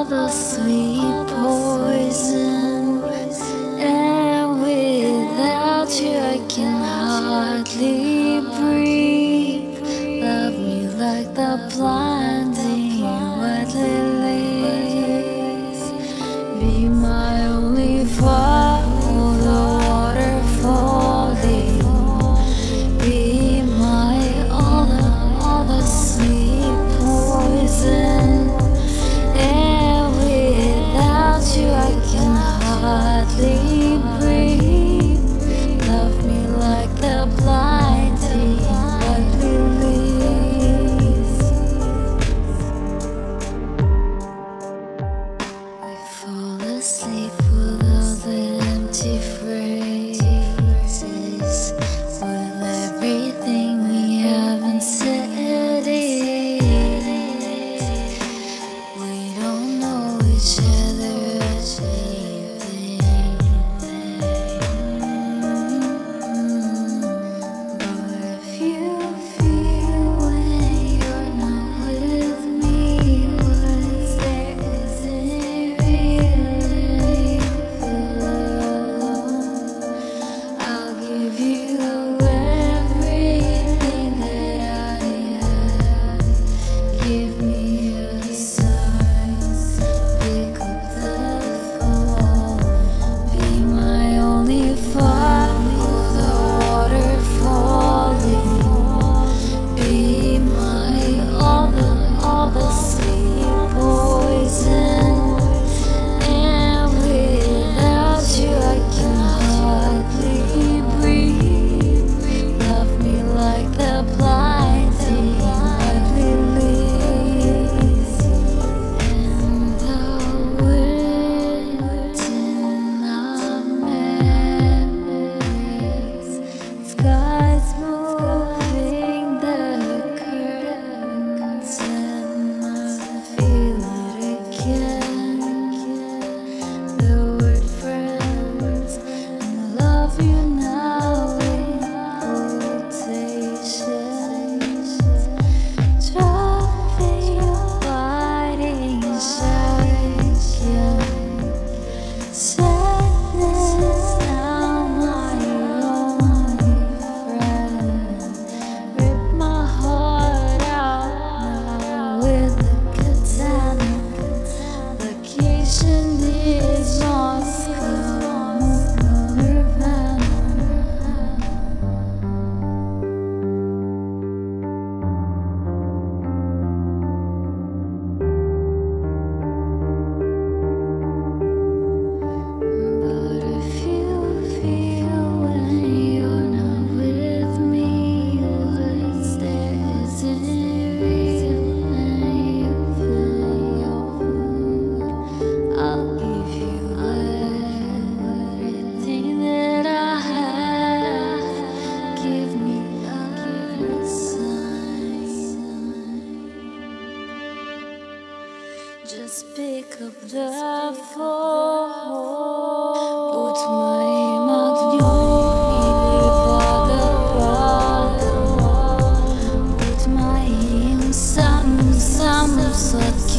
the sweet poison, and without you I can hardly breathe. Love me like the blinding white lilies. Be my only fire, the water falling. Be my all the sweet poison, and without you I can hardly breathe. Love me like the blinding white lilies. We fall asleep with all the empty phrases, with everything we haven't said it. We don't know each other's anything. But if you feel when you're not with me, what's there isn't really full. I'll give you everything that I have. Give me a sign, pick up the phone. Be my only fire, the water falling. Be my all the sweet poison, and without you I can hardly breathe. Love me like the blinding white lilies, and the written of memories. Skies moving the curtains, and I feel it again. The word friends, and I love you now in quotations. Dropping, fighting, shouting, sadness now my only friend. Rip my heart out now with a katana. Location is Moscow, Nirvana. But if you feel when you're not with me, what's there isn't real and you feel. I'll give you everything that I have. Give me a sign. Just pick up the phone. Put my name out Put my name some